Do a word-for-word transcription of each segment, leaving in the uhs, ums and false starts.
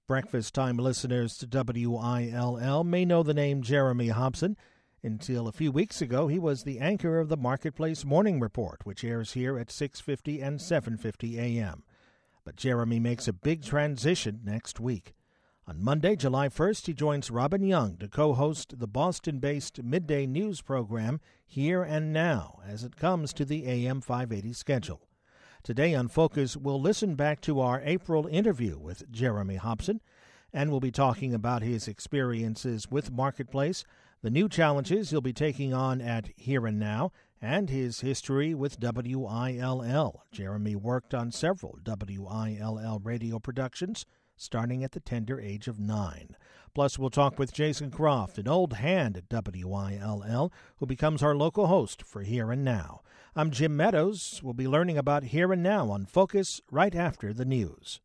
Breakfast time listeners to W I L L may know the name Jeremy Hobson. Until a few weeks ago, he was the anchor of the Marketplace Morning Report, which airs here at six fifty and seven fifty a.m. But Jeremy makes a big transition next week. On Monday, July first, he joins Robin Young to co-host the Boston-based midday news program Here and Now as it comes to the A M five eighty schedule. Today on Focus, we'll listen back to our April interview with Jeremy Hobson, and we'll be talking about his experiences with Marketplace, the new challenges he'll be taking on at Here and Now, and his history with W I L L. Jeremy worked on several W I L L radio productions, starting at the tender age of nine. Plus, we'll talk with Jason Croft, an old hand at W I L L, who becomes our local host for Here and Now. I'm Jim Meadows. We'll be learning about Here and Now on Focus right after the news.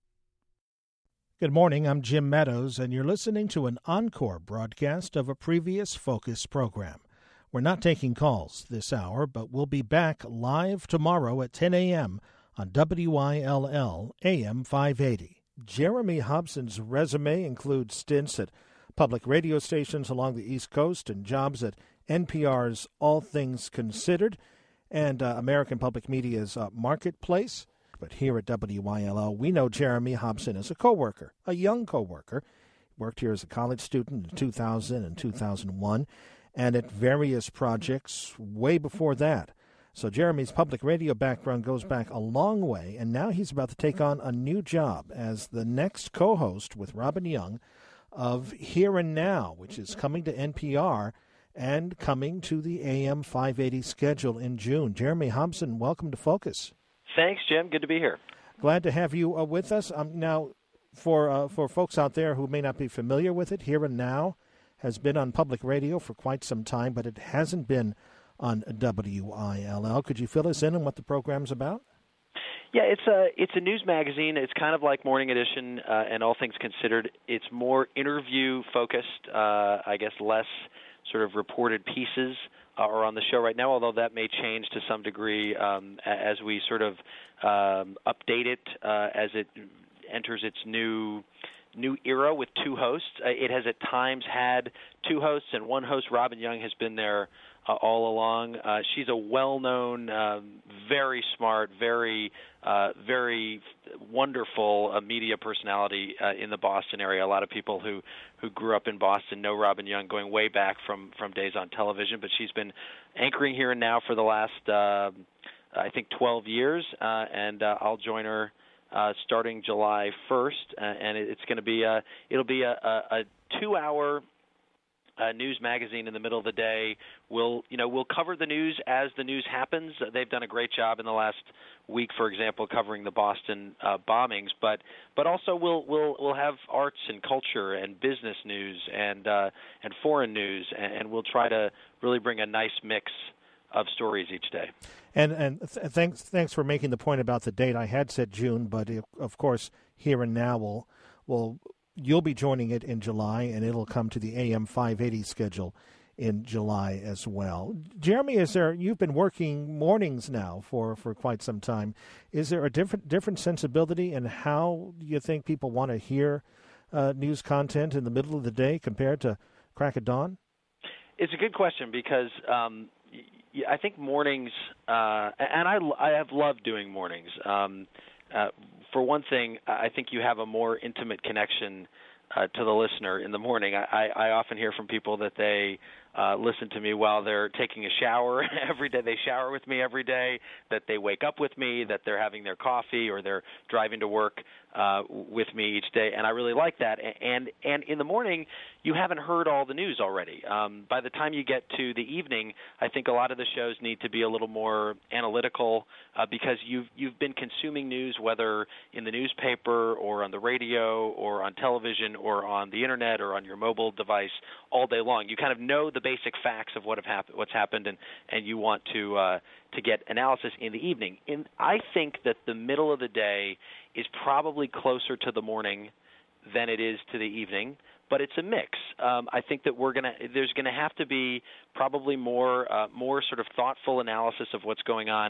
Good morning, I'm Jim Meadows, and you're listening to an encore broadcast of a previous Focus program. We're not taking calls this hour, but we'll be back live tomorrow at ten a.m. on W I L L A M five eighty. Jeremy Hobson's resume includes stints at public radio stations along the East Coast and jobs at N P R's All Things Considered and uh, American Public Media's uh, Marketplace. But here at W I L L, we know Jeremy Hobson as a coworker, a young coworker. Worked here as a college student in two thousand and two thousand one, and at various projects way before that. So Jeremy's public radio background goes back a long way, and now he's about to take on a new job as the next co-host with Robin Young of Here and Now, which is coming to N P R and coming to the A M five eighty schedule in June. Jeremy Hobson, welcome to Focus. Thanks, Jim. Good to be here. Glad to have you uh, with us. Um, now, for uh, for folks out there who may not be familiar with it, Here and Now has been on public radio for quite some time, but it hasn't been on W I L L. Could you fill us in on what the program's about? Yeah, it's a it's a news magazine. It's kind of like Morning Edition uh, and All Things Considered. It's more interview focused, uh, I guess, less sort of reported pieces uh, are on the show right now, although that may change to some degree um, as we sort of um, update it uh, as it enters its new new era with two hosts. Uh, it has at times had two hosts, and one host, Robin Young, has been there uh, all along. Uh, she's a well-known, um, very smart, very, uh, very wonderful uh, media personality uh, in the Boston area. A lot of people who, who grew up in Boston know Robin Young going way back from, from days on television, but she's been anchoring Here and Now for the last, uh, I think, twelve years, uh, and uh, I'll join her Uh, starting July first, uh, and it, it's going to be a it'll be a, a, a two-hour uh, news magazine in the middle of the day. We'll you know we'll cover the news as the news happens. Uh, they've done a great job in the last week, for example, covering the Boston uh, bombings, but but also we'll we'll we'll have arts and culture and business news and uh, and foreign news, and, and we'll try to really bring a nice mix of stories each day. And and th- thanks thanks for making the point about the date. I had said June, but it, of course, Here and Now will will you'll be joining it in July, and it'll come to the A M five eighty schedule in July as well. Jeremy, is there? You've been working mornings now for, for quite some time. Is there a different different sensibility in how you think people want to hear uh, news content in the middle of the day compared to crack of dawn? It's a good question because. Um, Yeah, I think mornings, uh, and I, I have loved doing mornings. Um, uh, for one thing, I think you have a more intimate connection uh, to the listener in the morning. I, I often hear from people that they uh, listen to me while they're taking a shower every day. They shower with me every day, that they wake up with me, that they're having their coffee or they're driving to work uh, with me each day, and I really like that. And and in the morning, you haven't heard all the news already. Um, by the time you get to the evening, I think a lot of the shows need to be a little more analytical uh, because you've you've been consuming news, whether in the newspaper or on the radio or on television or on the internet or on your mobile device all day long. You kind of know the basic facts of what have happened, what's happened, and, and you want to uh, to get analysis in the evening. In, I think that the middle of the day is probably closer to the morning than it is to the evening, but it's a mix. Um, I think that we're gonna there's gonna have to be probably more uh, more sort of thoughtful analysis of what's going on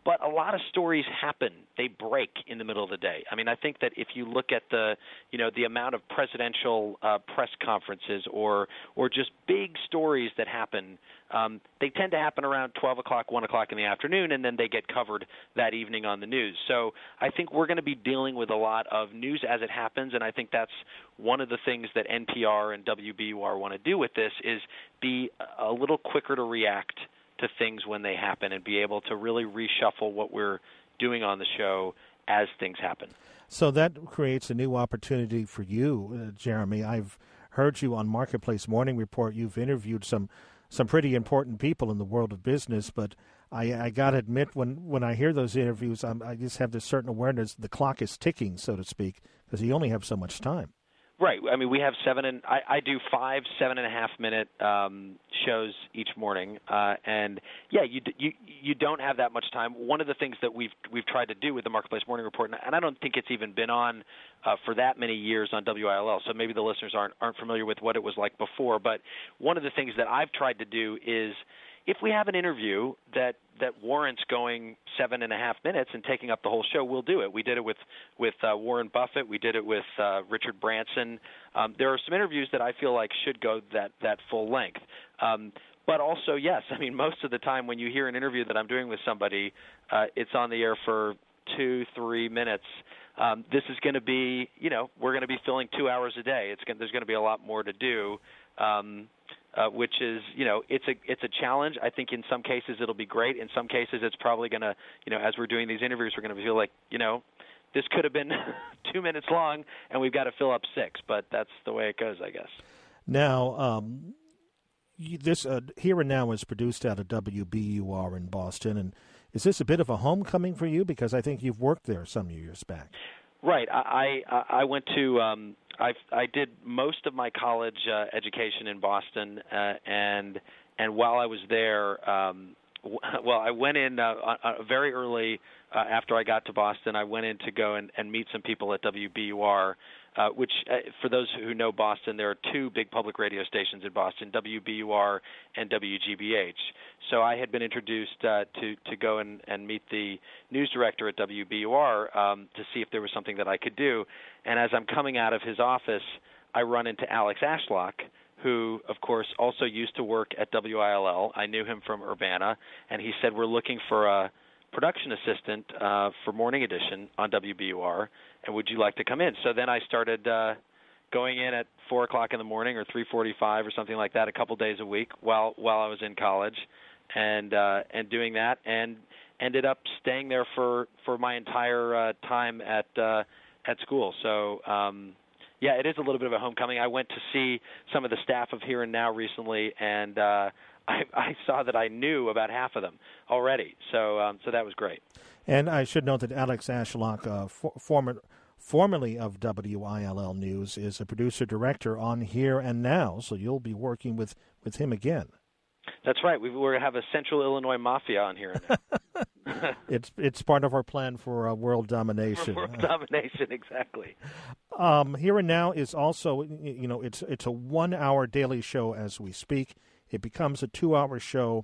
but a lot of stories happen. They break in the middle of the day. I mean, I think that if you look at the, you know, the amount of presidential uh, press conferences or or just big stories that happen, um, they tend to happen around twelve o'clock, one o'clock in the afternoon, and then they get covered that evening on the news. So I think we're going to be dealing with a lot of news as it happens, and I think that's one of the things that N P R and W B U R want to do with this is be a little quicker to react to things when they happen and be able to really reshuffle what we're doing on the show as things happen. So that creates a new opportunity for you, uh, Jeremy. I've heard you on Marketplace Morning Report. You've interviewed some some pretty important people in the world of business, but I, I got to admit, when, when I hear those interviews, I'm, I just have this certain awareness the clock is ticking, so to speak, because you only have so much time. Right. I mean, we have seven, and I, I do five seven and a half minute um, shows each morning, uh, and yeah, you you you don't have that much time. One of the things that we've we've tried to do with the Marketplace Morning Report, and I don't think it's even been on uh, for that many years on W I L L, so maybe the listeners aren't aren't familiar with what it was like before. But one of the things that I've tried to do is, if we have an interview that, that warrants going seven and a half minutes and taking up the whole show, we'll do it. We did it with with uh, Warren Buffett. We did it with uh, Richard Branson. Um, there are some interviews that I feel like should go that that full length. Um, but also, yes, I mean, most of the time when you hear an interview that I'm doing with somebody, uh, it's on the air for two, three minutes. Um, this is going to be, you know, we're going to be filling two hours a day. It's gonna, there's going to be a lot more to do. Um, Uh, which is, you know, it's a it's a challenge. I think in some cases it'll be great. In some cases it's probably going to, you know, as we're doing these interviews, we're going to feel like, you know, this could have been two minutes long and we've got to fill up six. But that's the way it goes, I guess. Now, um, you, this uh, Here and Now is produced out of W B U R in Boston. And is this a bit of a homecoming for you? Because I think you've worked there some years back. Right. I I, I went to um, I I did most of my college uh, education in Boston, uh, and and while I was there, um, w- well, I went in uh, uh, very early uh, after I got to Boston. I went in to go and, and meet some people at W B U R. Uh, which, uh, for those who know Boston, there are two big public radio stations in Boston, W B U R and W G B H. So I had been introduced uh, to to go and, and meet the news director at W B U R um, to see if there was something that I could do. And as I'm coming out of his office, I run into Alex Ashlock, who, of course, also used to work at W I L L. I knew him from Urbana, and he said, we're looking for a production assistant uh, for Morning Edition on W B U R, and would you like to come in? So then I started uh, going in at four o'clock in the morning or three forty-five or something like that a couple days a week while while I was in college, and uh, and doing that, and ended up staying there for, for my entire uh, time at uh, at school. So, um, yeah, it is a little bit of a homecoming. I went to see some of the staff of Here and Now recently, and uh, I, I saw that I knew about half of them already, so um, so that was great. And I should note that Alex Ashlock, uh, for, former, formerly of W I L L News, is a producer-director on Here and Now, so you'll be working with, with him again. That's right. We, we're going to have a Central Illinois Mafia on Here and Now. it's it's part of our plan for uh, world domination. For world domination, exactly. Um, Here and Now is also, you know, it's it's a one-hour daily show as we speak. It becomes a two-hour show,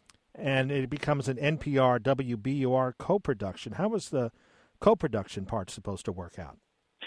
and it becomes an N P R W B U R co-production. How is the co-production part supposed to work out?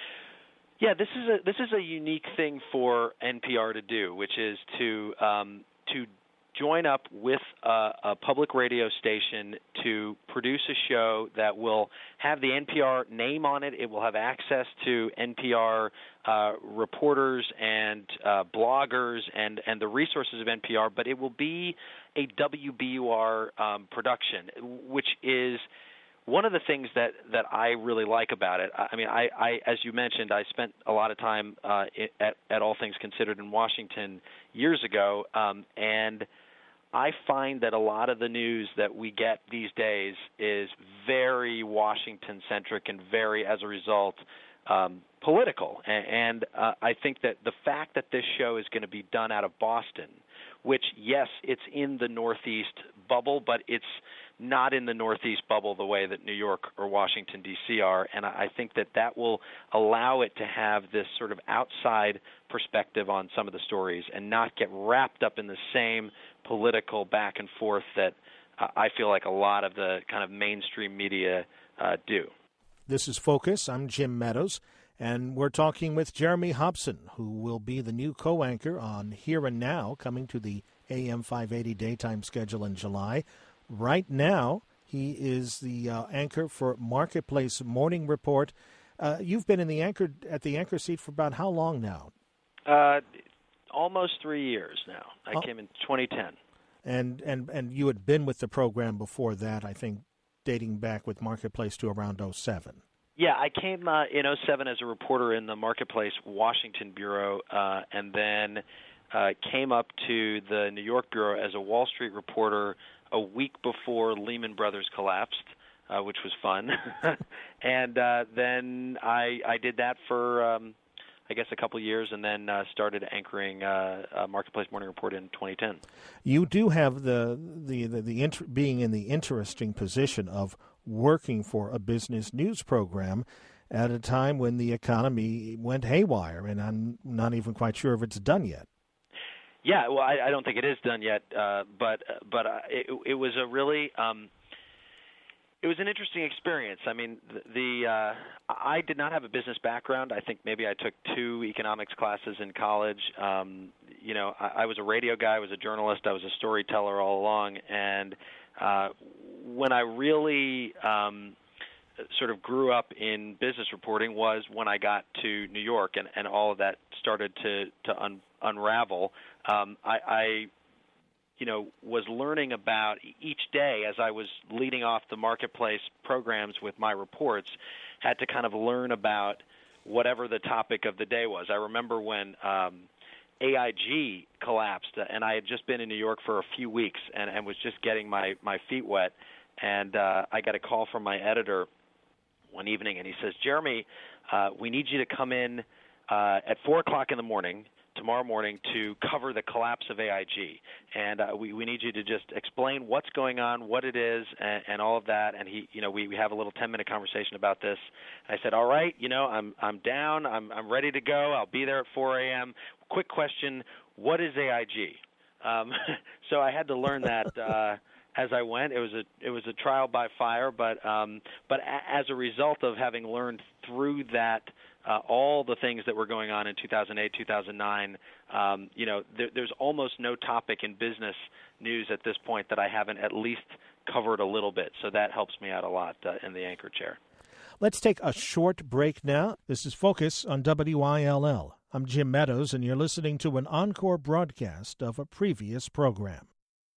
Yeah, this is a this is a unique thing for N P R to do, which is to um, to join up with a, a public radio station to produce a show that will have the N P R name on it. It will have access to N P R uh, reporters and uh, bloggers and, and the resources of N P R, but it will be a W B U R um, production, which is one of the things that, that I really like about it. I mean, I, I as you mentioned, I spent a lot of time uh, at, at All Things Considered in Washington years ago, um, and I find that a lot of the news that we get these days is very Washington-centric and very, as a result, um, political. And, and uh, I think that the fact that this show is going to be done out of Boston, which, yes, it's in the Northeast bubble, but it's not in the Northeast bubble the way that New York or Washington, D C are, and I think that that will allow it to have this sort of outside perspective on some of the stories and not get wrapped up in the same political back and forth that I feel like a lot of the kind of mainstream media uh, do. This is Focus. I'm Jim Meadows, and we're talking with Jeremy Hobson, who will be the new co-anchor on Here and Now, coming to the A M five eighty daytime schedule in July. Right now, he is the uh, anchor for Marketplace Morning Report. Uh, you've been in the anchor at the anchor seat for about how long now? Uh, almost three years now. I oh. came in twenty ten. And, and and you had been with the program before that, I think, dating back with Marketplace to around oh seven. Yeah, I came uh, in oh seven as a reporter in the Marketplace Washington Bureau, uh, and then uh, came up to the New York Bureau as a Wall Street reporter a week before Lehman Brothers collapsed, uh, which was fun. and uh, then I, I did that for, um, I guess, a couple of years, and then uh, started anchoring uh, uh, Marketplace Morning Report in twenty ten. You do have the the the, the inter- being in the interesting position of working for a business news program at a time when the economy went haywire, and I'm not even quite sure if it's done yet. Yeah, well, I, I don't think it is done yet, uh, but but uh, it, it was a really um, it was an interesting experience. I mean, the, the uh, I did not have a business background. I think maybe I took two economics classes in college. Um, you know, I, I was a radio guy, I was a journalist, I was a storyteller all along, and uh, when I really um, sort of grew up in business reporting was when I got to New York, and, and all of that started to to un, unravel. Um, I, I, you know, was learning about each day as I was leading off the Marketplace programs with my reports, had to kind of learn about whatever the topic of the day was. I remember when um, A I G collapsed, and I had just been in New York for a few weeks and, and was just getting my, my feet wet, and uh, I got a call from my editor one evening, and he says, Jeremy, uh, we need you to come in uh, at four o'clock in the morning tomorrow morning to cover the collapse of A I G, and uh, we, we need you to just explain what's going on, what it is, and, and all of that. And he, you know, we, we have a little ten-minute conversation about this. I said, all right, you know, I'm I'm down, I'm I'm ready to go. I'll be there at four a.m. Quick question: what is A I G? Um, so I had to learn that uh, as I went. It was a it was a trial by fire, but um, but a, as a result of having learned through that. Uh, all the things that were going on in two thousand eight, two thousand nine, um, you know, there, there's almost no topic in business news at this point that I haven't at least covered a little bit. So that helps me out a lot uh, in the anchor chair. Let's take a short break now. This is Focus on W I L L. I'm Jim Meadows, and you're listening to an encore broadcast of a previous program.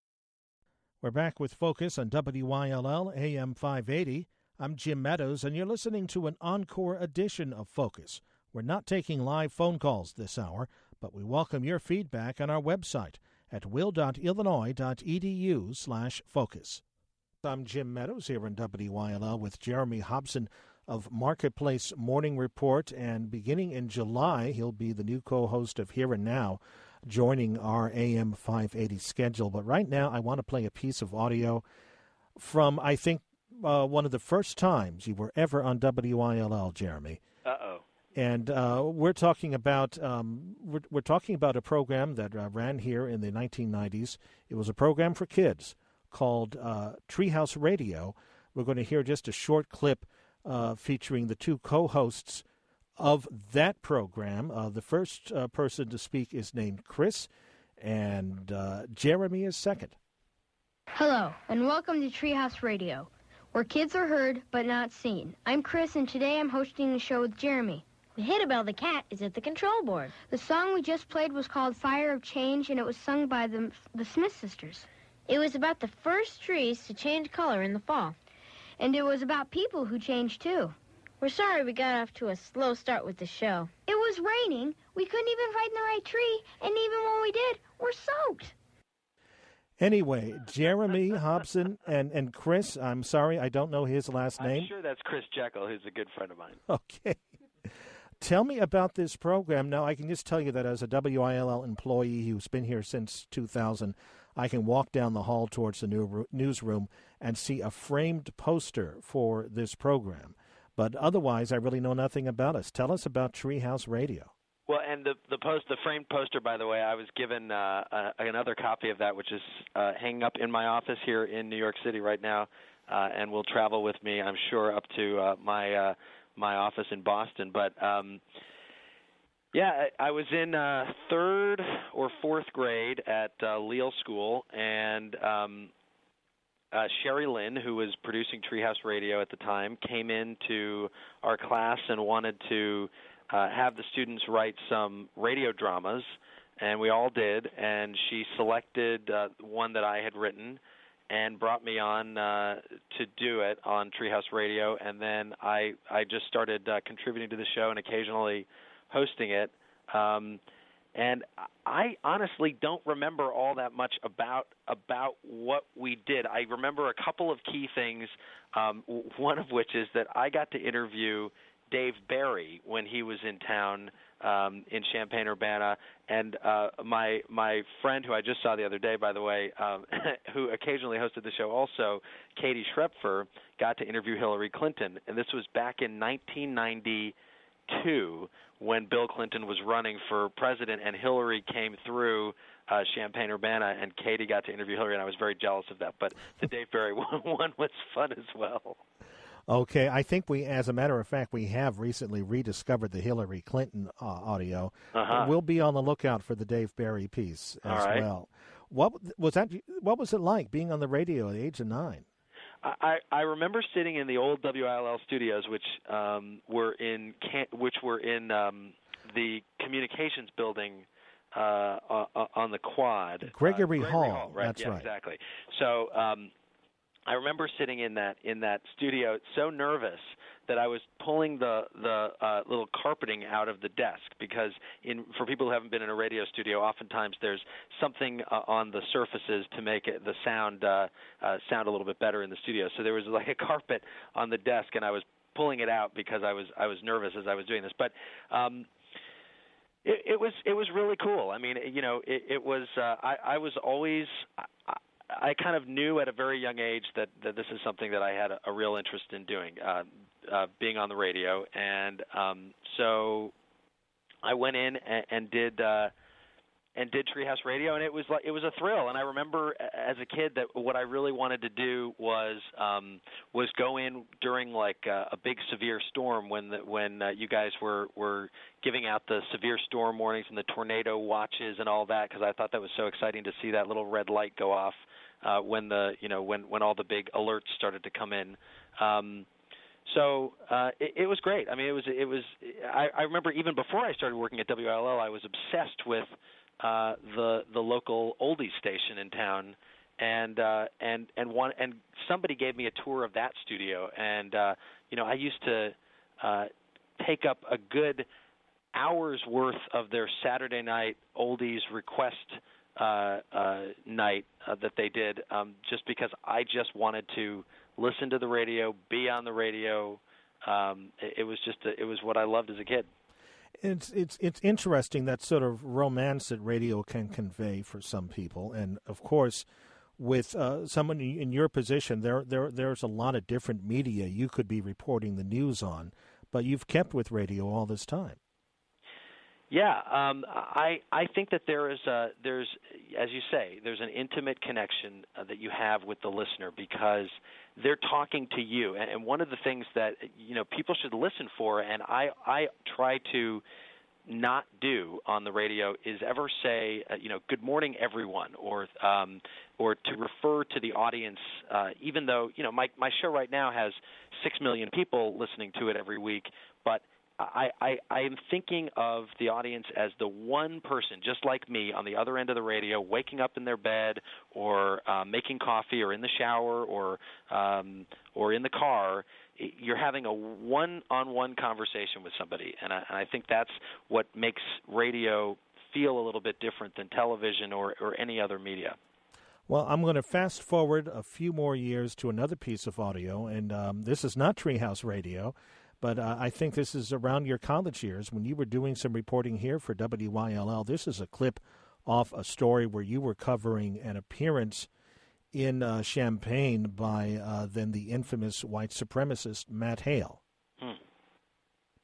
We're back with Focus on W I L L A M five eighty. I'm Jim Meadows, and you're listening to an encore edition of Focus. We're not taking live phone calls this hour, but we welcome your feedback on our website at will.illinois.edu slash focus. I'm Jim Meadows here in W I L L with Jeremy Hobson of Marketplace Morning Report, and beginning in July, he'll be the new co-host of Here and Now, joining our A M five eighty schedule. But right now, I want to play a piece of audio from, I think, Uh, one of the first times you were ever on W I L L, Jeremy. Uh-oh. And uh, we're talking about um, we're, we're talking about a program that uh, ran here in the nineteen nineties. It was a program for kids called uh, Treehouse Radio. We're going to hear just a short clip uh, featuring the two co-hosts of that program. Uh, the first uh, person to speak is named Chris, and uh, Jeremy is second. Hello, and welcome to Treehouse Radio, where kids are heard but not seen. I'm Chris, and today I'm hosting the show with Jeremy. Hittabelle the cat is at the control board. The song we just played was called Fire of Change, and it was sung by the, the Smith Sisters. It was about the first trees to change color in the fall. And it was about people who changed, too. We're sorry we got off to a slow start with the show. It was raining. We couldn't even find the right tree, and even when we did, we're soaked. Anyway, Jeremy Hobson and, and Chris, I'm sorry, I don't know his last name. I'm sure that's Chris Jekyll, who's a good friend of mine. Okay. Tell me about this program. Now, I can just tell you that as a W I L L employee who's been here since two thousand, I can walk down the hall towards the new newsroom and see a framed poster for this program. But otherwise, I really know nothing about us. Tell us about Treehouse Radio. Well, and the the post, the framed poster, by the way, I was given uh, uh, another copy of that, which is uh, hanging up in my office here in New York City right now, uh, and will travel with me, I'm sure, up to uh, my uh, my office in Boston. But um, yeah, I, I was in uh, third or fourth grade at uh, Leal School, and um, uh, Sherry Lynn, who was producing Treehouse Radio at the time, came into our class and wanted to Uh, have the students write some radio dramas, and we all did, and she selected uh, one that I had written and brought me on uh, to do it on Treehouse Radio, and then I, I just started uh, contributing to the show and occasionally hosting it. Um, and I honestly don't remember all that much about about what we did. I remember a couple of key things, um, one of which is that I got to interview Dave Barry when he was in town um, in Champaign-Urbana, and uh, my my friend who I just saw the other day, by the way, um, who occasionally hosted the show also, Katie Schrepfer, got to interview Hillary Clinton, and this was back in nineteen ninety-two when Bill Clinton was running for president, and Hillary came through uh, Champaign-Urbana, and Katie got to interview Hillary, and I was very jealous of that. But the Dave Barry one was fun as well. Okay, I think we, as a matter of fact, we have recently rediscovered the Hillary Clinton uh, audio. Uh-huh. We'll be on the lookout for the Dave Barry piece as All right. well. What was that? What was it like being on the radio at the age of nine? I, I remember sitting in the old W I L L studios, which um, were in which were in um, the communications building uh, on the Quad, Gregory, uh, Gregory Hall. Hall. Right? That's yeah, right. Exactly. So. Um, I remember sitting in that in that studio so nervous that I was pulling the the uh, little carpeting out of the desk, because in for people who haven't been in a radio studio, oftentimes there's something uh, on the surfaces to make it, the sound uh, uh, sound a little bit better in the studio. So there was like a carpet on the desk, and I was pulling it out because I was I was nervous as I was doing this. But um, it, it was it was really cool. I mean, you know, it, it was uh, I, I was always. I, I kind of knew at a very young age that, that this is something that I had a, a real interest in doing, uh, uh, being on the radio, and um, so I went in and, and did uh, and did Treehouse Radio, and it was like it was a thrill. And I remember as a kid that what I really wanted to do was um, was go in during like uh, a big severe storm when the, when uh, you guys were were giving out the severe storm warnings and the tornado watches and all that, because I thought that was so exciting to see that little red light go off. Uh, when the you know when, when all the big alerts started to come in, um, so uh, it, it was great. I mean, it was it was. I, I remember even before I started working at W I L L, I was obsessed with uh, the the local oldies station in town, and uh, and and one and somebody gave me a tour of that studio, and uh, you know I used to uh, take up a good hour's worth of their Saturday night oldies request. Uh, uh, night uh, that they did, um, just because I just wanted to listen to the radio, be on the radio. Um, it, it was just a, it was what I loved as a kid. It's it's it's interesting, that sort of romance that radio can convey for some people, and of course, with uh, someone in your position, there there there's a lot of different media you could be reporting the news on, but you've kept with radio all this time. Yeah, um, I I think that there is a, there's as you say there's an intimate connection uh, that you have with the listener, because they're talking to you, and, and one of the things that you know people should listen for, and I I try to not do on the radio, is ever say uh, you know good morning everyone, or um, or to refer to the audience, uh, even though you know my my show right now has six million people listening to it every week, but I, I, I am thinking of the audience as the one person, just like me, on the other end of the radio, waking up in their bed, or uh, making coffee, or in the shower, or um, or in the car. You're having a one-on-one conversation with somebody, and I, and I think that's what makes radio feel a little bit different than television or, or any other media. Well, I'm going to fast forward a few more years to another piece of audio, and um, this is not Treehouse Radio. But uh, I think this is around your college years when you were doing some reporting here for W Y L L. This is a clip off a story where you were covering an appearance in uh, Champaign by uh, then the infamous white supremacist Matt Hale. Hmm.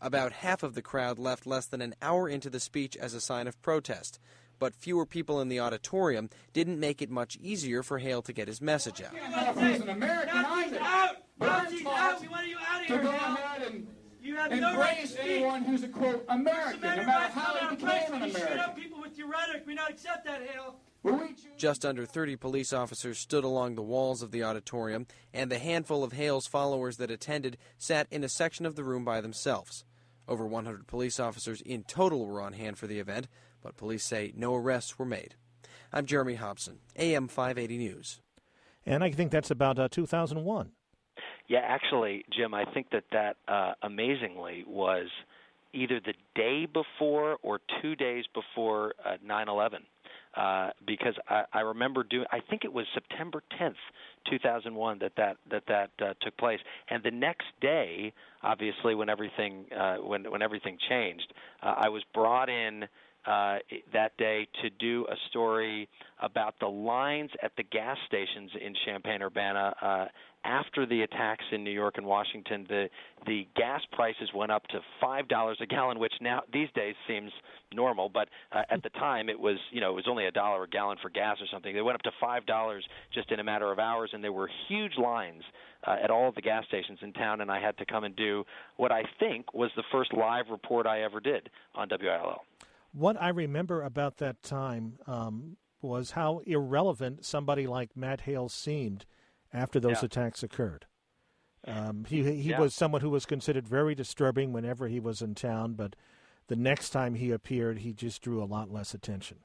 About half of the crowd left less than an hour into the speech as a sign of protest. But fewer people in the auditorium didn't make it much easier for Hale to get his message out. He's an American Nazis out! Nazis out! We want you out of here, to go Hale. ahead and you have embrace no right to speak. anyone who's a, quote, American, no matter right, how no he became right, an you American. shoot up people with your rhetoric. We not accept that, Hale. Just under thirty police officers stood along the walls of the auditorium, and the handful of Hale's followers that attended sat in a section of the room by themselves. Over one hundred police officers in total were on hand for the event, but police say no arrests were made. I'm Jeremy Hobson, A M five eighty News. And I think that's about uh, two thousand one. Yeah, actually, Jim, I think that that uh, amazingly was either the day before or two days before uh, nine eleven. Uh, because I, I remember doing, I think it was September tenth, two thousand one, that that that that uh, took place. And the next day, obviously, when everything uh, when when everything changed, uh, I was brought in uh, that day to do a story about the lines at the gas stations in Champaign-Urbana. Uh, After the attacks in New York and Washington, the the gas prices went up to five dollars a gallon, which now these days seems normal, but uh, at the time it was, you know, it was only a dollar a gallon for gas or something. They went up to five dollars just in a matter of hours, and there were huge lines uh, at all of the gas stations in town, and I had to come and do what I think was the first live report I ever did on W I L L. What I remember about that time um, was how irrelevant somebody like Matt Hale seemed after those yeah. attacks occurred. Um, he he yeah. was someone who was considered very disturbing whenever he was in town, but the next time he appeared, he just drew a lot less attention.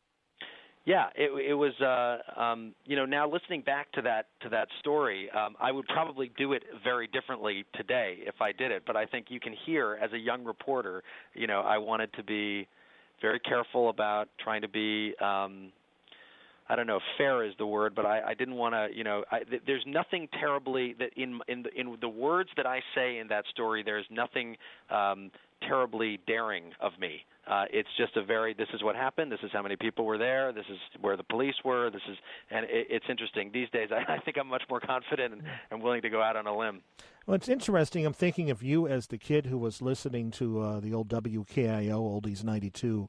Yeah, it, it was. Uh, um, you know, now listening back to that to that story, um, I would probably do it very differently today if I did it. But I think you can hear, as a young reporter, you know, I wanted to be very careful about trying to be. Um, I don't know if fair is the word, but I, I didn't want to, you know, I, th- there's nothing terribly that in in the, in the words that I say in that story, there's nothing um, terribly daring of me. Uh, it's just a very, this is what happened, this is how many people were there, this is where the police were, this is, and it, it's interesting. These days, I, I think I'm much more confident and, and willing to go out on a limb. Well, it's interesting. I'm thinking of you as the kid who was listening to uh, the old W K I O, Oldies ninety-two.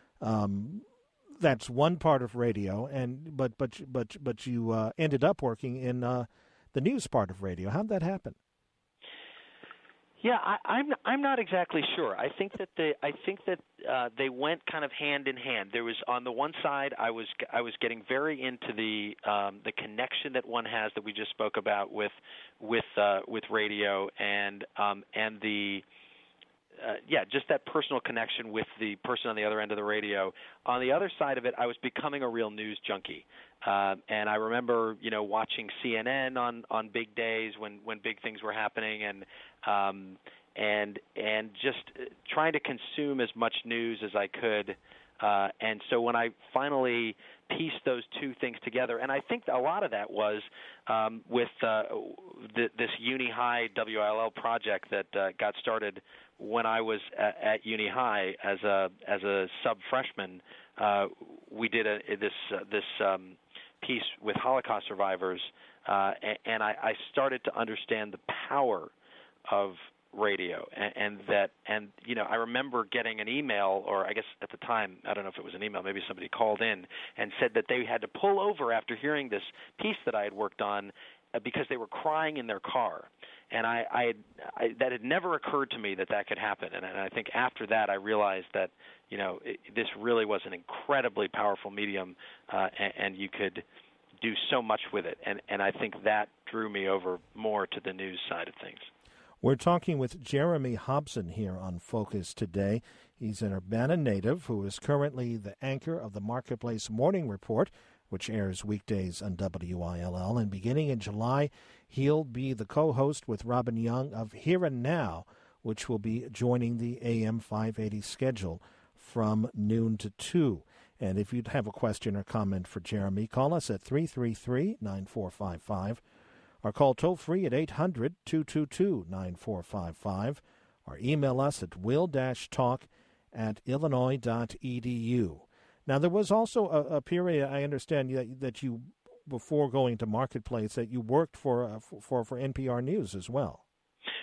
Um That's one part of radio, and but but but but you uh, ended up working in uh, the news part of radio. How'd that happen? Yeah, I, I'm I'm not exactly sure. I think that they I think that uh, they went kind of hand in hand. There was on the one side I was I was getting very into the um, the connection that one has that we just spoke about with with uh, with radio and um, and the. Uh, yeah, just that personal connection with the person on the other end of the radio. On the other side of it, I was becoming a real news junkie. Uh, and I remember, you know, watching C N N on, on big days when, when big things were happening and um, and and just trying to consume as much news as I could. Uh, and so when I finally pieced those two things together, and I think a lot of that was um, with uh, th- this Uni High W I L L project that uh, got started when I was at, at Uni High as a as a sub freshman. Uh, we did a, this uh, this um, piece with Holocaust survivors, uh, and, and I, I started to understand the power of radio, and, and that, and you know, I remember getting an email, or I guess at the time, I don't know if it was an email, maybe somebody called in and said that they had to pull over after hearing this piece that I had worked on uh, because they were crying in their car. And I, I, had, I, that had never occurred to me that that could happen. And, and I think after that, I realized that, you know, it, this really was an incredibly powerful medium, uh, and, and you could do so much with it. And, and I think that drew me over more to the news side of things. We're talking with Jeremy Hobson here on Focus today. He's an Urbana native who is currently the anchor of the Marketplace Morning Report, which airs weekdays on W I L L. And beginning in July, he'll be the co-host with Robin Young of Here and Now, which will be joining the A M five eighty schedule from noon to two. And if you'd have a question or comment for Jeremy, call us at three three three, nine four five five. Or call toll-free at eight hundred, two two two, nine four five five, or email us at will-talk at illinois dot e d u. Now, there was also a, a period, I understand, that, that you, before going to Marketplace, that you worked for, uh, for, for N P R News as well.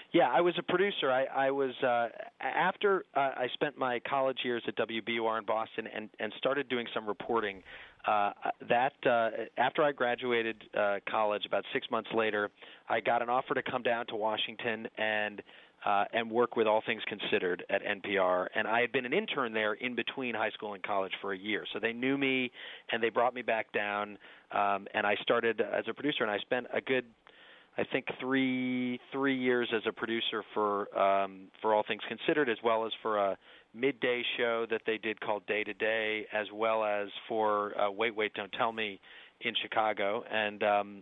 Yeah, I was a producer. I, I was uh, after uh, I spent my college years at W B U R in Boston and, and started doing some reporting. Uh, that uh, after I graduated uh, college, about six months later, I got an offer to come down to Washington and uh, and work with All Things Considered at N P R. And I had been an intern there in between high school and college for a year, so they knew me and they brought me back down. Um, and I started as a producer, and I spent a good I think three three years as a producer for um, for All Things Considered, as well as for a midday show that they did called Day to Day, as well as for uh, Wait Wait Don't Tell Me in Chicago, and um,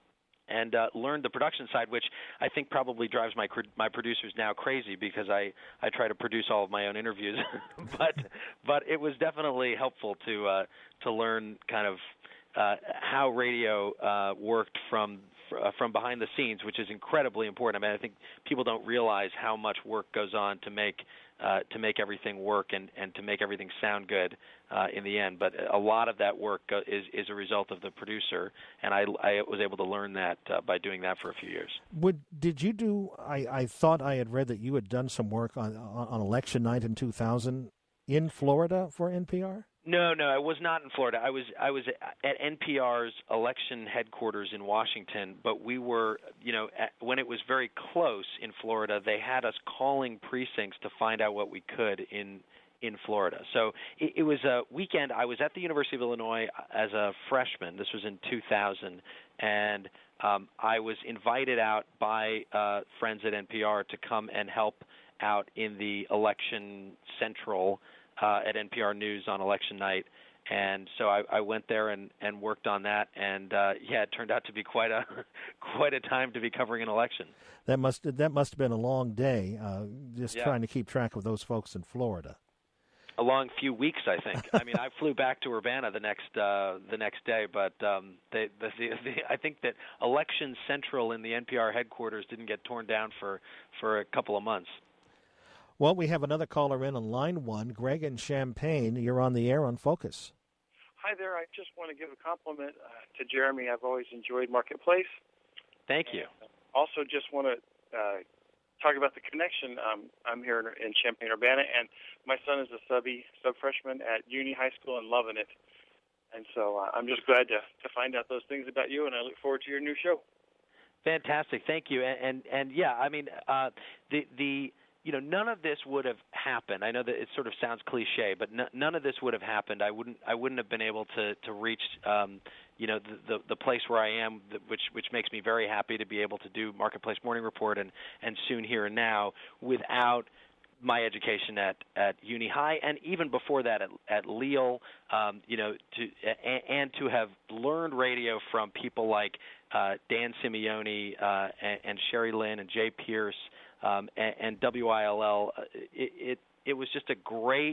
and uh, learned the production side, which I think probably drives my my producers now crazy because I, I try to produce all of my own interviews, but but it was definitely helpful to uh, to learn kind of uh, how radio uh, worked from. Uh, from behind the scenes, which is incredibly important. I mean, I think people don't realize how much work goes on to make uh, to make everything work and, and to make everything sound good uh, in the end. But a lot of that work go- is is a result of the producer, and I, I was able to learn that uh, by doing that for a few years. Would did you do? I, I thought I had read that you had done some work on on election night in two thousand in Florida for N P R. No, no, I was not in Florida. I was I was at N P R's election headquarters in Washington, but we were, you know, at, when it was very close in Florida, they had us calling precincts to find out what we could in in Florida. So it, it was a weekend. I was at the University of Illinois as a freshman. This was in two thousand, and um, I was invited out by uh, friends at N P R to come and help out in the election central Uh, at N P R News on election night, and so I, I went there and, and worked on that, and uh, yeah, it turned out to be quite a quite a time to be covering an election. That must that must have been a long day, uh, just yeah. trying to keep track of those folks in Florida. A long few weeks, I think. I mean, I flew back to Urbana the next uh, the next day, but um, they, the, the, the, I think that Election Central in the N P R headquarters didn't get torn down for, for a couple of months. Well, we have another caller in on line one. Greg in Champaign, you're on the air on Focus. Hi there. I just want to give a compliment uh, to Jeremy. I've always enjoyed Marketplace. Thank you. And also just want to uh, talk about the connection. Um, I'm here in, in Champaign-Urbana, and my son is a subby, sub-freshman at Uni High School and loving it. And so uh, I'm just glad to, to find out those things about you, and I look forward to your new show. Fantastic. Thank you. And, and, and yeah, I mean, uh, the the... You know, none of this would have happened. I know that it sort of sounds cliche, but n- none of this would have happened. I wouldn't. I wouldn't have been able to to reach, um, you know, the, the the place where I am, which which makes me very happy to be able to do Marketplace Morning Report and and soon Here and Now without my education at at Uni High, and even before that at at Lille. Um, you know, to and, and to have learned radio from people like uh, Dan Simeone uh, and, and Sherry Lynn and Jay Pierce. Um, and, and W I L L, it, it it was just a great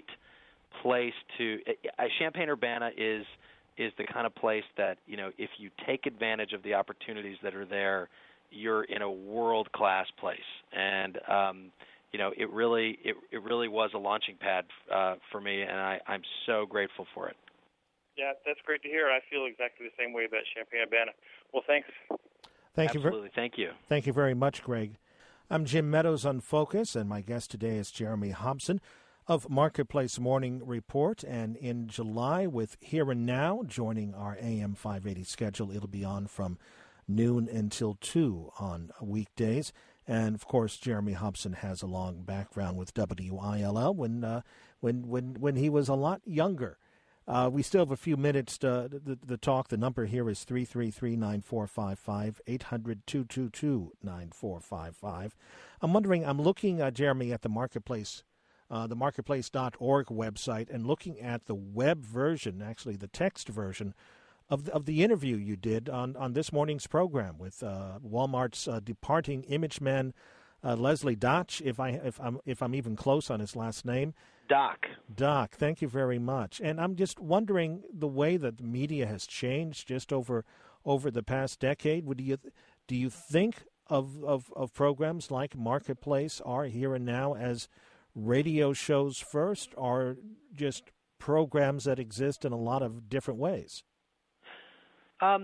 place to. Uh, Champaign-Urbana is is the kind of place that, you know, if you take advantage of the opportunities that are there, you're in a world-class place. And um, you know, it really it it really was a launching pad uh, for me, and I, I'm so grateful for it. Yeah, that's great to hear. I feel exactly the same way about Champaign-Urbana. Well, thanks. Thank Absolutely. you. Absolutely. Thank you. Thank you very much, Greg. I'm Jim Meadows on Focus, and my guest today is Jeremy Hobson of Marketplace Morning Report. And in July, with Here and Now joining our A M five eighty schedule, it'll be on from noon until two on weekdays. And, of course, Jeremy Hobson has a long background with W I L L when uh, when when when he was a lot younger. Uh, we still have a few minutes to the, the talk. The number here is three three three, nine four five five, eight hundred, two two two, nine four five five. I'm wondering, I'm looking, uh, Jeremy, at the Marketplace, uh, the marketplace dot org website, and looking at the web version, actually the text version, of the, of the interview you did on, on this morning's program with uh, Walmart's uh, departing image man, uh, Leslie Dotch, if, I, if, I'm, if I'm even close on his last name. Doc. Doc, thank you very much. And I'm just wondering the way that the media has changed just over over the past decade. Would you do you think of, of, of programs like Marketplace are Here and Now as radio shows first, or just programs that exist in a lot of different ways? Um,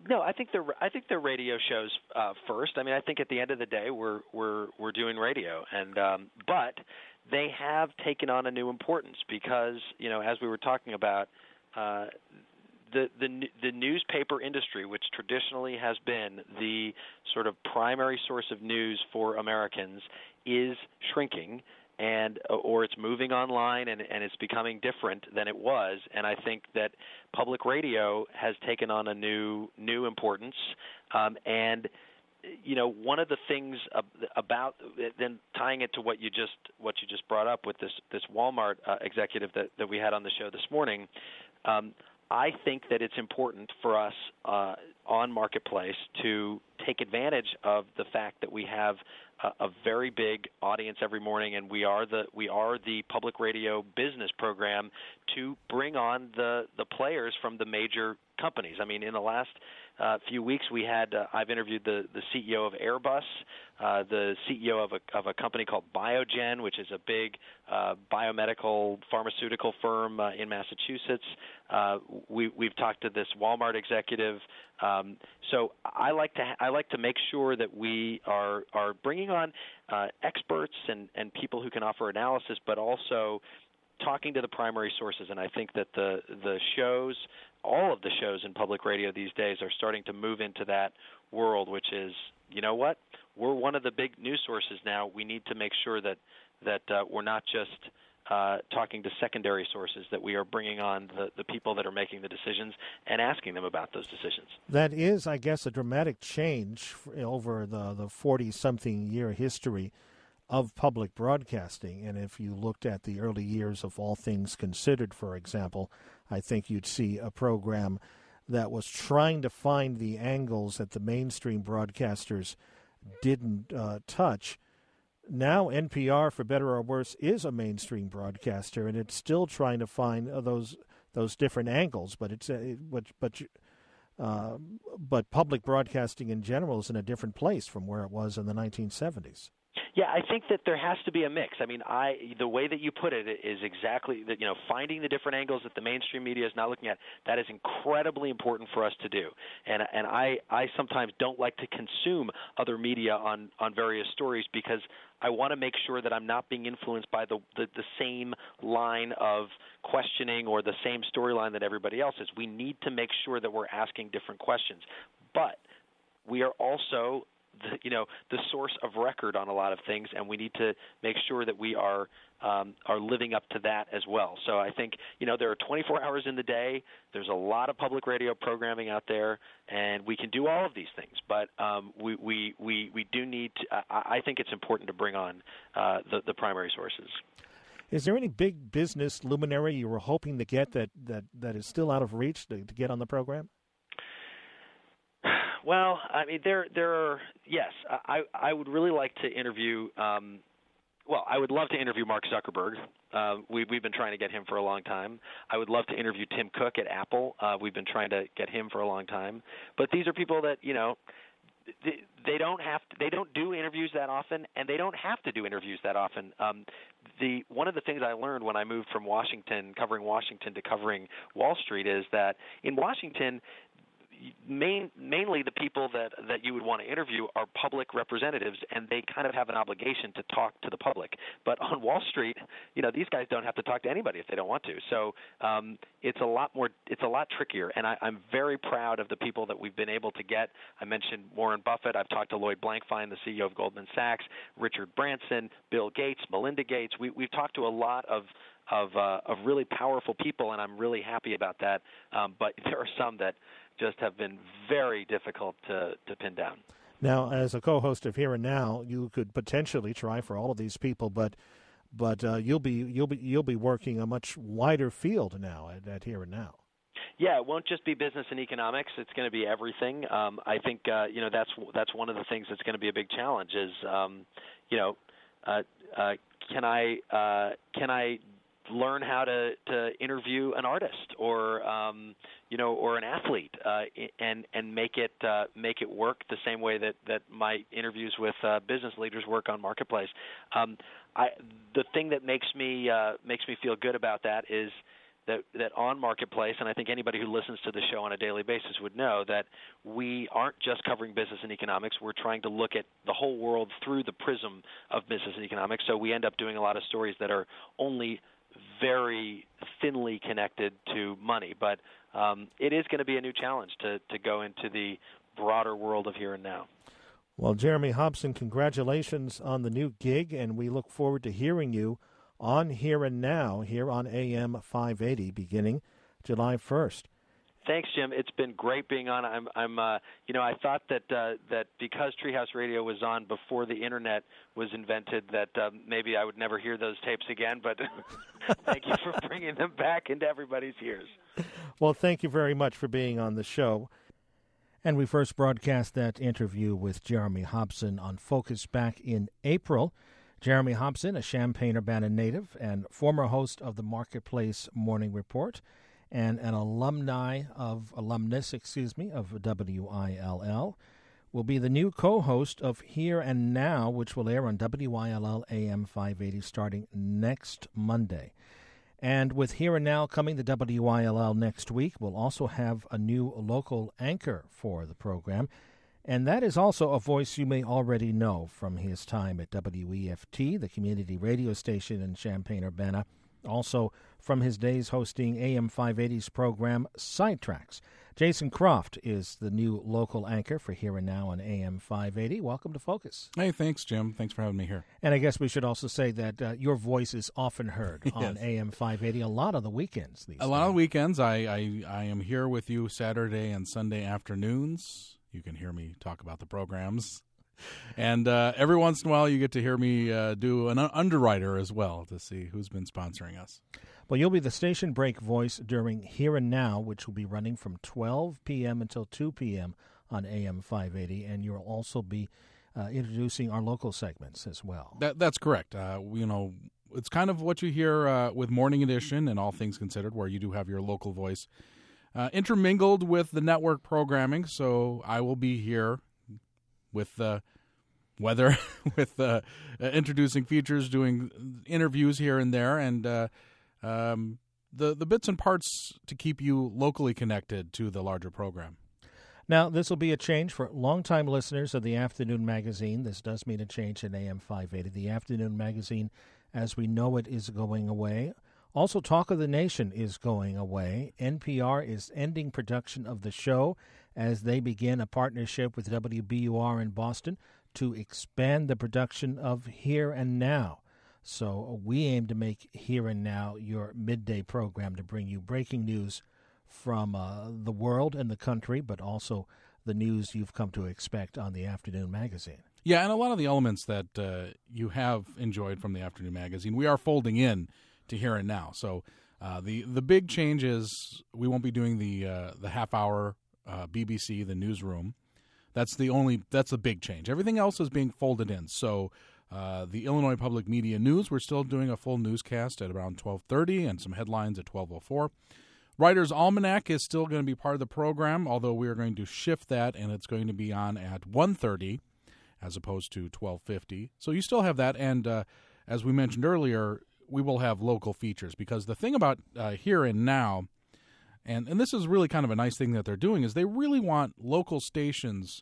No, I think they're I think they're radio shows uh, first. I mean, I think at the end of the day, we're we're we're doing radio, and um, but they have taken on a new importance because, you know, as we were talking about, uh, the the the newspaper industry, which traditionally has been the sort of primary source of news for Americans, is shrinking. And or it's moving online, and, and it's becoming different than it was. And I think that public radio has taken on a new new importance. Um, and you know, one of the things about then tying it to what you just what you just brought up with this this Walmart uh, executive that, that we had on the show this morning. Um, I think that it's important for us uh, on Marketplace to take advantage of the fact that we have a, a very big audience every morning, and we are the we are the public radio business program to bring on the, the players from the major companies. I mean, in the last uh, few weeks, we had uh, I've interviewed the, the C E O of Airbus, uh, the C E O of a of a company called Biogen, which is a big uh, biomedical pharmaceutical firm uh, in Massachusetts. Uh, we we've talked to this Walmart executive. Um, so I like to ha- I like to make sure that we are are bringing on uh, experts and, and people who can offer analysis, but also talking to the primary sources. And I think that the the shows, all of the shows in public radio these days, are starting to move into that world, which is, you know what, we're one of the big news sources now. We need to make sure that that uh, we're not just Uh, talking to secondary sources, that we are bringing on the, the people that are making the decisions and asking them about those decisions. That is, I guess, a dramatic change over the, the forty-something year history of public broadcasting. And if you looked at the early years of All Things Considered, for example, I think you'd see a program that was trying to find the angles that the mainstream broadcasters didn't uh, touch. Now N P R, for better or worse, is a mainstream broadcaster, and it's still trying to find uh, those those different angles. But it's uh, it, but but uh, but public broadcasting in general is in a different place from where it was in the nineteen seventies. Yeah, I think that there has to be a mix. I mean, I the way that you put it is exactly that. You know, finding the different angles that the mainstream media is not looking at. That is incredibly important for us to do. And and I, I sometimes don't like to consume other media on, on various stories because I want to make sure that I'm not being influenced by the, the, the same line of questioning or the same storyline that everybody else is. We need to make sure that we're asking different questions. But we are also The, you know, the source of record on a lot of things, and we need to make sure that we are um, are living up to that as well. So I think, you know, there are twenty-four hours in the day. There's a lot of public radio programming out there, and we can do all of these things. But um, we, we, we, we do need to, I, I think it's important to bring on uh, the, the primary sources. Is there any big business luminary you were hoping to get that, that, that is still out of reach to, to get on the program? Well, I mean, there, there are. Yes, I, I would really like to interview. Um, well, I would love to interview Mark Zuckerberg. Uh, we, we've been trying to get him for a long time. I would love to interview Tim Cook at Apple. Uh, we've been trying to get him for a long time. But these are people that, you know, they, they don't have to, they don't do interviews that often, and they don't have to do interviews that often. Um, the one of the things I learned when I moved from Washington, covering Washington, to covering Wall Street is that in Washington, Main, mainly the people that, that you would want to interview are public representatives, and they kind of have an obligation to talk to the public. But on Wall Street, you know, these guys don't have to talk to anybody if they don't want to. So um, it's a lot more, it's a lot trickier. And I, I'm very proud of the people that we've been able to get. I mentioned Warren Buffett. I've talked to Lloyd Blankfein, the C E O of Goldman Sachs, Richard Branson, Bill Gates, Melinda Gates. We, we've talked to a lot of of uh, of really powerful people, and I'm really happy about that. Um, but there are some that just have been very difficult to, to pin down. Now, as a co-host of Here and Now, you could potentially try for all of these people, but but uh, you'll be you'll be you'll be working a much wider field now at, at Here and Now. Yeah, it won't just be business and economics. It's going to be everything. Um, I think uh, you know that's that's one of the things that's going to be a big challenge. Is um, you know, uh, uh, can I uh, can I learn how to, to interview an artist or um, you know or an athlete uh, and and make it uh, make it work the same way that, that my interviews with uh, business leaders work on Marketplace. Um, I, the thing that makes me uh, makes me feel good about that is that that on Marketplace, and I think anybody who listens to the show on a daily basis would know that we aren't just covering business and economics. We're trying to look at the whole world through the prism of business and economics. So we end up doing a lot of stories that are only very thinly connected to money. But um, it is going to be a new challenge to, to go into the broader world of here and now. Well, Jeremy Hobson, congratulations on the new gig, and we look forward to hearing you on Here and Now, here on A M five eighty, beginning July first. Thanks, Jim. It's been great being on. I'm, I'm, uh, you know, I thought that uh, that because Treehouse Radio was on before the internet was invented, that uh, maybe I would never hear those tapes again. But thank you for bringing them back into everybody's ears. Well, thank you very much for being on the show. And we first broadcast that interview with Jeremy Hobson on Focus back in April. Jeremy Hobson, a Champaign-Urbana native and former host of the Marketplace Morning Report, and an alumni of alumnus, excuse me, of W I L L, will be the new co-host of Here and Now, which will air on W I L L A M five eighty starting next Monday. And with Here and Now coming to W I L L next week, we'll also have a new local anchor for the program. And that is also a voice you may already know from his time at W E F T, the community radio station in Champaign-Urbana, also from his days hosting A M five eighty's program Sidetracks. Jason Croft is the new local anchor for Here and Now on A M five eighty. Welcome to Focus. Hey, thanks, Jim. Thanks for having me here. And I guess we should also say that uh, your voice is often heard yes. on A M five eighty a lot of the weekends. These a lot days. of the weekends. I, I, I am here with you Saturday and Sunday afternoons. You can hear me talk about the programs. And uh, every once in a while you get to hear me uh, do an underwriter as well to see who's been sponsoring us. Well, you'll be the station break voice during Here and Now, which will be running from twelve p.m. until two p.m. on A M five eighty, and you'll also be uh, introducing our local segments as well. That, that's correct. Uh, you know, it's kind of what you hear uh, with Morning Edition and All Things Considered, where you do have your local voice uh, intermingled with the network programming. So I will be here with the uh, weather, with uh, uh, introducing features, doing interviews here and there, and uh, um, the the bits and parts to keep you locally connected to the larger program. Now, this will be a change for longtime listeners of the Afternoon Magazine. This does mean a change in A M five eighty. The Afternoon Magazine, as we know it, is going away. Also, Talk of the Nation is going away. N P R is ending production of the show as they begin a partnership with W B U R in Boston to expand the production of Here and Now. So we aim to make Here and Now your midday program to bring you breaking news from uh, the world and the country, but also the news you've come to expect on the Afternoon Magazine. Yeah, and a lot of the elements that uh, you have enjoyed from the Afternoon Magazine, we are folding in to Here and Now. So uh, the the big change is we won't be doing the uh, the half hour uh, B B C, the newsroom. That's the only that's the big change. Everything else is being folded in. So uh, the Illinois Public Media News, we're still doing a full newscast at around twelve thirty and some headlines at twelve oh four. Writer's Almanac is still going to be part of the program, although we are going to shift that, and it's going to be on at one thirty as opposed to twelve fifty. So you still have that, and uh, as we mentioned earlier, we will have local features, because the thing about uh, Here and Now, and, and this is really kind of a nice thing that they're doing, is they really want local stations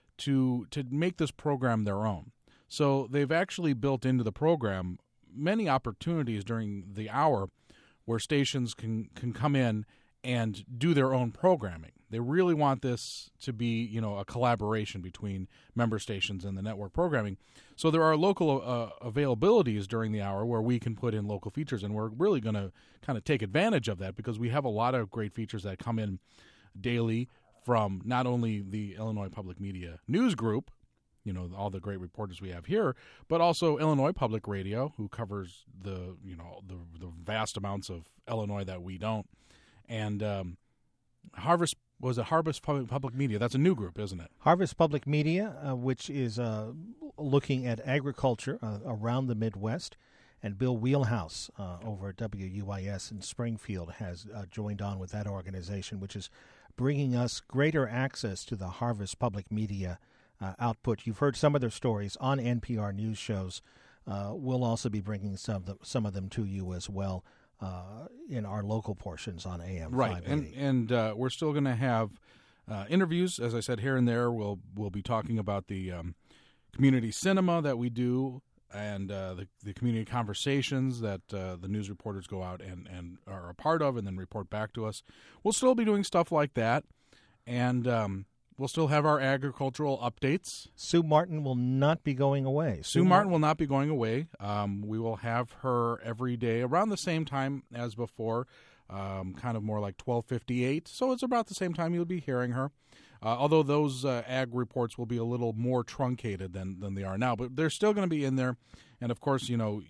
to to make this program their own. So they've actually built into the program many opportunities during the hour where stations can, can come in and do their own programming. They really want this to be, you know, a collaboration between member stations and the network programming. So there are local uh, availabilities during the hour where we can put in local features, and we're really going to kind of take advantage of that, because we have a lot of great features that come in daily from not only the Illinois Public Media News Group, you know, all the great reporters we have here, but also Illinois Public Radio, who covers the, you know, the, the vast amounts of Illinois that we don't. And um, Harvest, was it Harvest Public, Public Media? That's a new group, isn't it? Harvest Public Media, uh, which is uh, looking at agriculture uh, around the Midwest. And Bill Wheelhouse uh, over at W U I S in Springfield has uh, joined on with that organization, which is bringing us greater access to the Harvest Public Media uh, output. You've heard some of their stories on N P R news shows. Uh, we'll also be bringing some of, them, some of them to you as well uh, in our local portions on A M right, five eighty. and and uh, we're still going to have uh, interviews, as I said, here and there. We'll we'll be talking about the um, community cinema that we do, and uh, the the community conversations that uh, the news reporters go out and, and are a part of and then report back to us. We'll still be doing stuff like that, and um, we'll still have our agricultural updates. Sue Martin will not be going away. Sue, Sue Martin will not be going away. Um, we will have her every day around the same time as before, um, kind of more like twelve fifty-eight. So it's about the same time you'll be hearing her. Uh, although those uh, ag reports will be a little more truncated than, than they are now. But they're still going to be in there. And, of course, you know,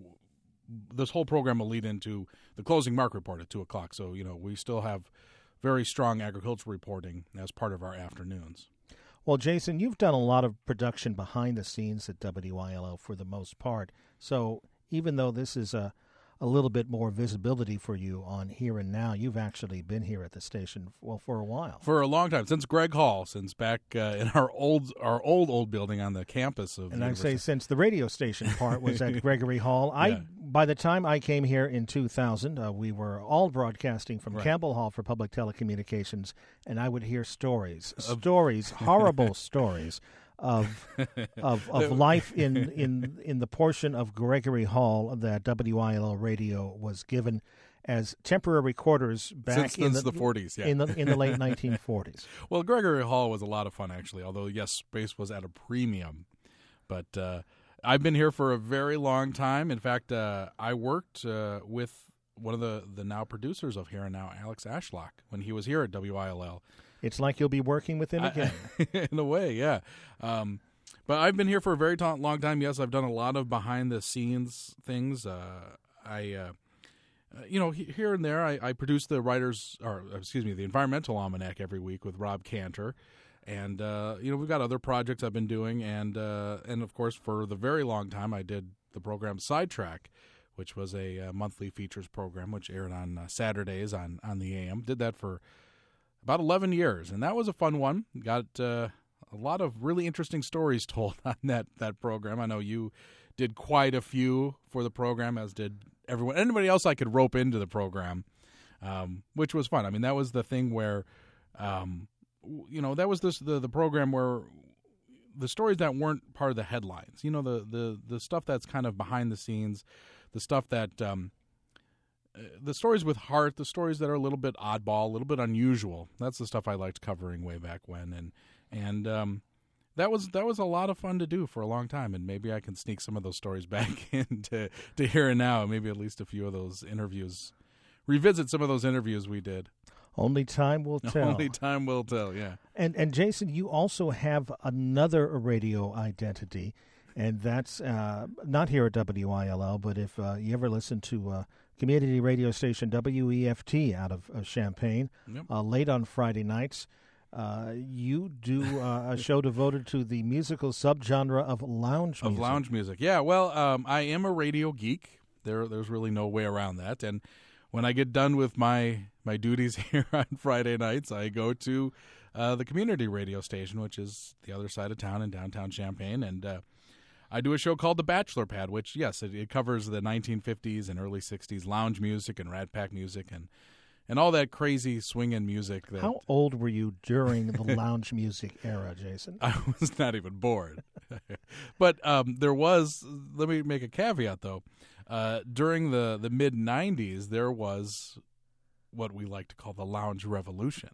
this whole program will lead into the closing mark report at two o'clock. So, you know, we still have very strong agricultural reporting as part of our afternoons. Well, Jason, you've done a lot of production behind the scenes at W I L L for the most part. So even though this is a a little bit more visibility for you on Here and Now, you've actually been here at the station, well, for a while. For a long time, since Greg Hall, since back uh, in our old our old, old building on the campus of And I say since the radio station part was at Gregory Hall. I yeah. By the time I came here in two thousand, uh, we were all broadcasting from right. Campbell Hall for Public Telecommunications, and I would hear stories, stories, horrible stories, of of of life in, in in the portion of Gregory Hall that W I L L Radio was given as temporary quarters back since, in since the, the forties, yeah. in the in the late nineteen forties. Well, Gregory Hall was a lot of fun, actually. Although yes, space was at a premium, but uh, I've been here for a very long time. In fact, uh, I worked uh, with one of the the now producers of Here and Now, Alex Ashlock, when he was here at W I L L. It's like you'll be working with him again. I, in a way, yeah. Um, but I've been here for a very ta- long time. Yes, I've done a lot of behind-the-scenes things. Uh, I, uh, uh, you know, he, here and there, I, I produce the writers, or excuse me, the Environmental Almanac every week with Rob Cantor. And, uh, you know, we've got other projects I've been doing. And, uh, and of course, for the very long time, I did the program Sidetrack, which was a uh, monthly features program, which aired on uh, Saturdays on, on the A M. Did that for about eleven years, and that was a fun one. Got uh, a lot of really interesting stories told on that, that program. I know you did quite a few for the program, as did everyone. Anybody else I could rope into the program, um, which was fun. I mean, that was the thing where, um, you know, that was this, the, the program where the stories that weren't part of the headlines, you know, the, the, the stuff that's kind of behind the scenes, the stuff that um, – the stories with heart, the stories that are a little bit oddball, a little bit unusual. That's the stuff I liked covering way back when, and and um, that was that was a lot of fun to do for a long time. And maybe I can sneak some of those stories back into to Here and Now. Maybe at least a few of those interviews, revisit some of those interviews we did. Only time will tell. Only time will tell. Yeah. And and Jason, you also have another radio identity, and that's uh, not here at W I L L, but if uh, you ever listen to Uh, community radio station W E F T out of uh, Champaign, yep. uh, late on Friday nights. Uh, you do uh, a show devoted to the musical subgenre of lounge music. Of lounge music, yeah. Well, um, I am a radio geek. There, there's really no way around that. And when I get done with my, my duties here on Friday nights, I go to uh, the community radio station, which is the other side of town in downtown Champaign, and uh, I do a show called The Bachelor Pad, which, yes, it, it covers the nineteen fifties and early sixties lounge music and Rat Pack music and, and all that crazy swinging music. That... How old were you during the lounge music era, Jason? I was not even born. But um, there was, let me make a caveat, though. Uh, during the, the mid nineties, there was what we like to call the lounge revolution.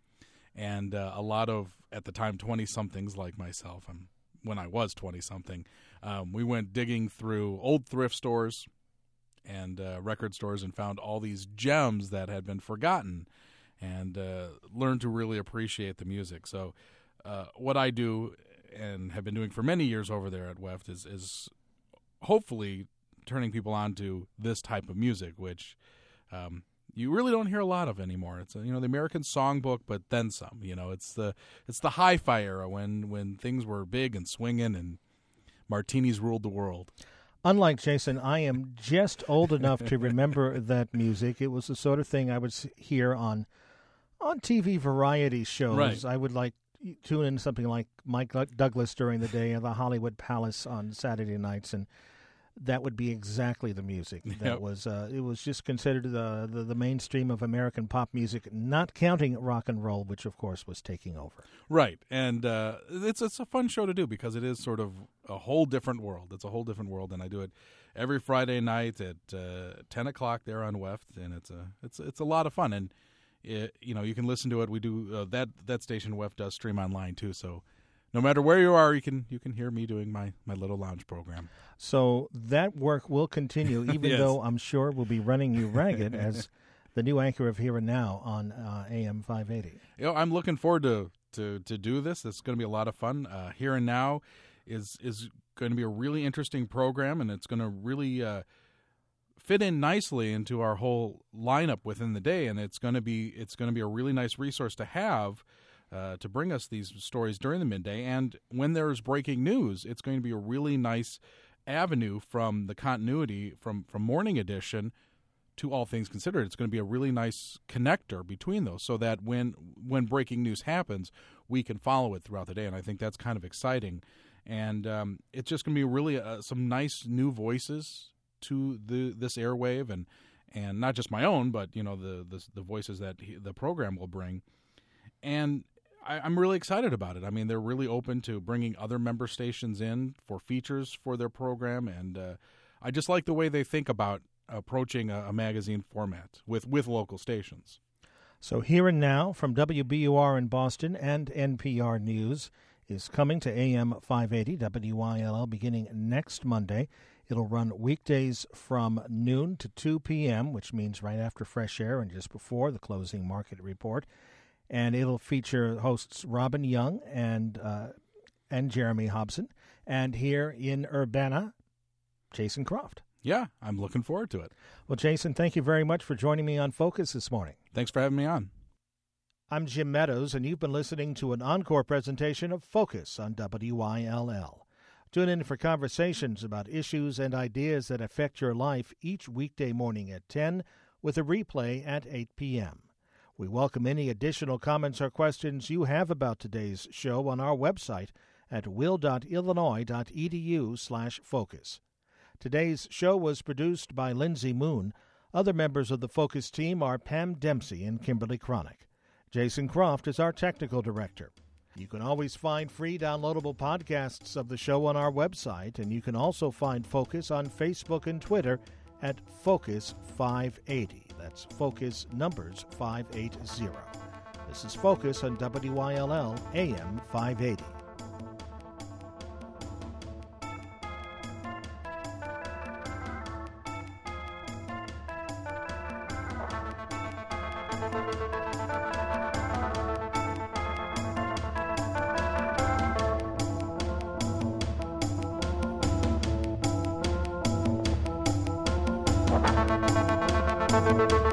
And uh, a lot of, at the time, twenty-somethings like myself, I'm when I was twenty-something, um, we went digging through old thrift stores and uh, record stores and found all these gems that had been forgotten and uh, learned to really appreciate the music. So uh, what I do and have been doing for many years over there at W E F T is, is hopefully turning people on to this type of music, which um, you really don't hear a lot of anymore. It's, you know, the American songbook, but then some. You know, it's the it's the hi-fi era when, when things were big and swinging and martinis ruled the world. Unlike Jason, I am just old enough to remember that music. It was the sort of thing I would hear on on T V variety shows. Right. I would like tune in something like Mike Douglas during the day and the Hollywood Palace on Saturday nights, and that would be exactly the music that Yep. was. Uh, it was just considered the, the the mainstream of American pop music, not counting rock and roll, which of course was taking over. Right, and uh, it's it's a fun show to do because it is sort of a whole different world. It's a whole different world, and I do it every Friday night at uh, ten o'clock there on W E F T, and it's a it's it's a lot of fun. And it, you know, you can listen to it. We do uh, that that station W E F T does stream online too, so. No matter where you are, you can you can hear me doing my, my little lounge program. So that work will continue, even Yes. though I'm sure we'll be running you ragged as the new anchor of Here and Now on uh, A M five eighty. You know, I'm looking forward to, to, to do this. It's going to be a lot of fun. Uh, Here and Now is is going to be a really interesting program, and it's going to really uh, fit in nicely into our whole lineup within the day. And it's going to be it's going to be a really nice resource to have. Uh, to bring us these stories during the midday. And when there's breaking news, it's going to be a really nice avenue from the continuity from, from Morning Edition to All Things Considered. It's going to be a really nice connector between those so that when when breaking news happens, we can follow it throughout the day. And I think that's kind of exciting. And um, it's just going to be really uh, some nice new voices to the this airwave, and, and not just my own, but you know the the, the voices that he, the program will bring. And I, I'm really excited about it. I mean, they're really open to bringing other member stations in for features for their program, and uh, I just like the way they think about approaching a, a magazine format with, with local stations. So Here and Now from W B U R in Boston and N P R News is coming to A M five eighty W I L L beginning next Monday. It'll run weekdays from noon to two p.m., which means right after Fresh Air and just before the closing market report. And it'll feature hosts Robin Young and uh, and Jeremy Hobson. And here in Urbana, Jason Croft. Yeah, I'm looking forward to it. Well, Jason, thank you very much for joining me on Focus this morning. Thanks for having me on. I'm Jim Meadows, and you've been listening to an encore presentation of Focus on W I L L. Tune in for conversations about issues and ideas that affect your life each weekday morning at ten, with a replay at eight p.m. We welcome any additional comments or questions you have about today's show on our website at will.illinois.edu slash focus. Today's show was produced by Lindsay Moon. Other members of the Focus team are Pam Dempsey and Kimberly Cronick. Jason Croft is our technical director. You can always find free downloadable podcasts of the show on our website, and you can also find Focus on Facebook and Twitter at Focus five eighty. That's Focus numbers five eighty. This is Focus on W I L L A M five eighty. Thank you.